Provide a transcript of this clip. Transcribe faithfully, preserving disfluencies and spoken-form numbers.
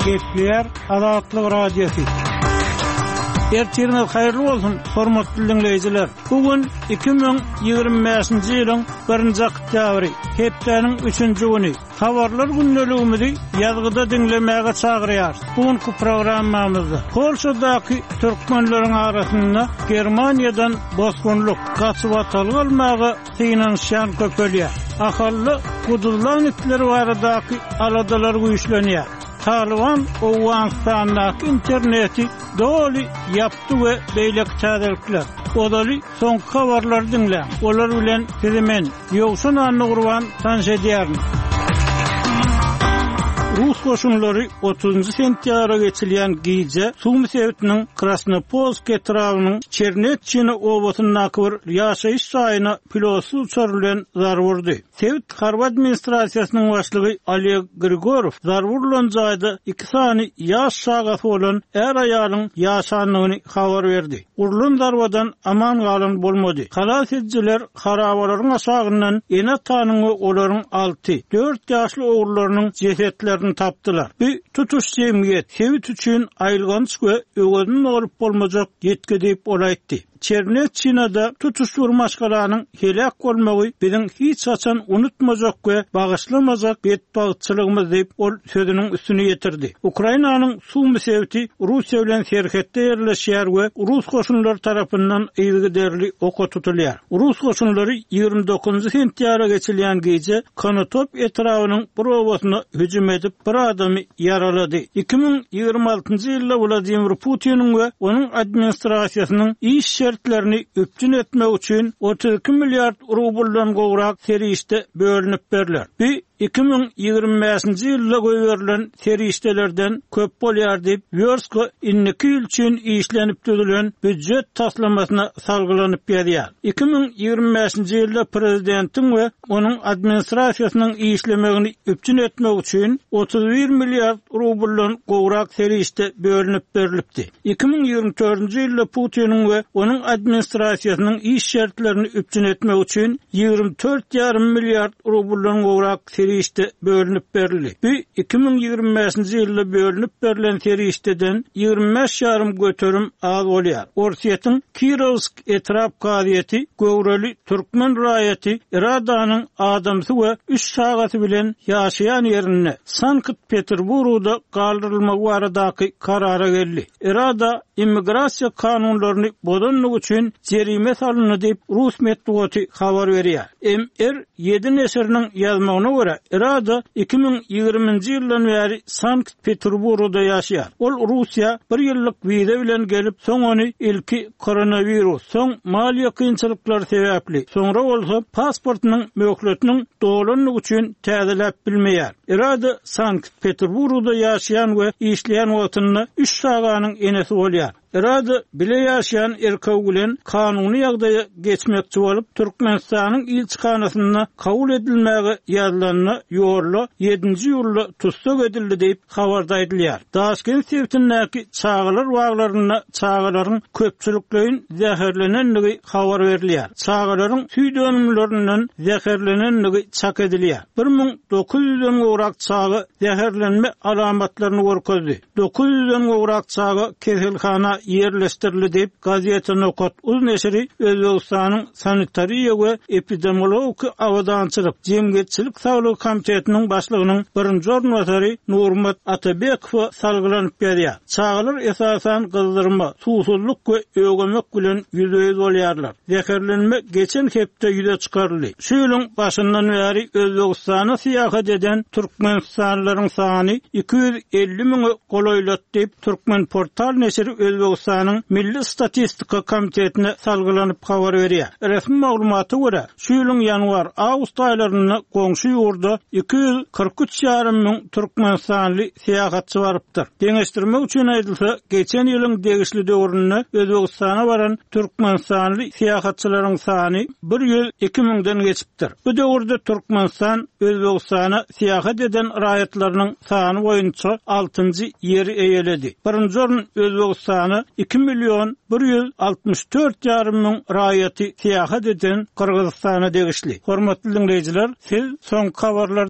Kepler Azatlyk Radiosu. Ertiriniz hayırlı olsun, hormatly dinleyijiler. Bugün iki bin ýygrimi beşinji ýylyň birinji oktýabry, hepdeniň üçünji güni. Habarlar günneligimizi ýazgyda dinlemäge çagyrýar. Bugünkü programmamyzda Polşadaky türkmenleriň arasynda Germaniýadan bosgunlyk gaçyp atylmagy synanşan köpelýär. Ahally gudullan itleri baradaky aladalar güýçlenýär. Taliban Owganistanyň interneti doli yapdy we beýlek täzelikler. Odaly soňky habarlar dinle. Olar bilen sizimen ýogşun anly gurban tanış edýärin. Rus koşunları otuzuncu sentyabra geçilýän giýje Sumy Sewitiniň Krasnopolsk etrawynyň Chernetchina obatyna bir ýaşaýyş saýyna pilotsy uçurylan zar vurdy. Sewit harp administrasiýasynyň başlygy Oleg Grigorov zar vurulan jaýda iki sany ýaş şagasy bolan er aýalyň ýaşanlygyny habar berdi. Urulan zarbadan aman galan bolmady. Halas edjiler harabalaryň aşagyndan ene tanyňy olaryň alty dört ýaşly oğullarynyň jesetlerini tapdylar. Bir tutuş jemgyýet Sewit üçin aýylgans we öwgedin olup bolmajak ýetki diýip olaýtdy. Chernetchinada tutuş vurmaşgalanyň helak bolmagy biziň hiç açan unutmajak we bagyşlamajak betbagyçylygymyz diýip ol sözüniň üstüne ýetirdi. Ukrainanyň Sumy Sewiti Russiýa bilen serhetde ýerleşýär we Rus goşunlary tarapyndan ýygy derli oka tutulýar. Rus goşunlary ýygrimi dokuzunju sentyabra geçilýän giýje Konotop etrawynyň bir obasyna hüjüm edip bir adamy yaralady. iki bin ýygrimi altynjy ýylda Vladimir Putiniň we onuň administrasiýasynyň iş şertlerini öpçün etmek üçin otuz iki milyar rubuldan gowrak serişde bölünip berler. Bir iki bin ýygrimi beşinji ýylda goýberlen serişdelerden köp bolýar diýip Wörsko inniki ýyl üçin işlenip düzülen büdjet taslamasyna salgylanyp berýär. iki bin ýygrimi beşinji ýylda prezidentiň we onuň administrasiýasynyň işlemegini öpçün etmek üçin otuz bir milyar rubuldan gowrak serişde bölünip berilipdi. iki bin ýygrimi dördünji ýylda Putiniň we onuň administrasiýasynyň iş şertlerini öpçün etmek üçin ýygrimi dört ýarym milyar rubuldan gowrak serişde bölünip berildi. Bu iki bin ýygrimi beşinji ýylda bölünip berilen serişdeden ýygrimi beş ýarym göterim az bolýar. Orsiýetin Kirovsk etrap gaziýeti Gowreli türkmen raýaty Iradanyň adamsy we üç sagasy bilen ýaşaýan ýerine Sankt-Peterburgda galdyrylmagy baradaky karara geldi. Irada immigrasiýa kanunlaryny bozanlyk üçin jerime salyndy diýip Rus medeniýeti habar berýär. M R ýedi neşriniň ýazmagyna görä Irada iki bin ýygrimiňji ýyldan bäri Sankt-Peterburgda ýaşaýar. Ol Russiýa bir ýyllyk wiza bilen gelip soň ony ilki koronawirus, soň maliýe kynçylyklary sebäpli, soňra bolsa pasportynyň möhletiniň dolanlygy üçin täzeläp bilmeýär. Irada Sankt-Peterburgda ýaşaýan we işleýän wagtyny üç saganyň enesi bolýar. Irada bile ýaşaýan erkek bilen kanuny ýagdaýa geçmekçi bolup Türkmenistanyň ilçikanasyna kabul edilmäge ýazylanyny ýorla ýedinji ýylda tutsuk edildi diýip habarda aýdylýar. Daşkent Sewitindäki çağılar waglaryna çağılaryň köpçülikleýin zäherlenenligi habar berilýär. Çağılaryň süýdönümlerinden zäherlenenligi çak edilýär. bir bin dokuz ýüzden gowrak çağı zäherlenme alamatlaryny görkezdi. dokuz ýüzden gowrak çağı kesilhana yerleştirildi diýip gazetany okat. Uz neşri Özbegistanyň sanitariýa we epidemiologik awadançylyk jemgyýetçilik saglygy komitetiniň başlygynyň birinji ornwatary Nurmat Atabekow salgylanyp berýär. Çağılar esasan gyzdyrma, susuzlyk we öwgemek bilen ýüzeye bolýarlar. Zäherlenme geçen hepde ýüze çykaryldy. Şu ýylyň başyndan bäri Özbegistana syýahat eden türkmenstanlaryň sany iki yüz elli miňe golaýlat diýip Türkmen portal neşri Özbegistanyň Milli Statistika Komitetine salgylanyp habar berýär. Resmi maglumata görä, şu ýylyň ýanwar-awgust aýlaryna goňşy ýurda iki yüz kırk üç ýarym miň türkmenstanly syýahatçy barypdyr. Deňeşdirmek üçin aýdylsa, geçen ýylyň degişli döwründe Özbegistana baran türkmenstanly syýahatçylaryň sany bir yüz iki miňden geçipdir. Bu döwürde Türkmenistan Özbegistana syýahat eden raýatlarynyň sany boýunça altynjy ýeri eýeledi. Birinji orun Özbegistany iki milyon bir yüz altmış dört ýarym miň raýaty syýahat eden Kyrgyzstana degişli. Hormatly dinleýijiler, siz soňky habarlar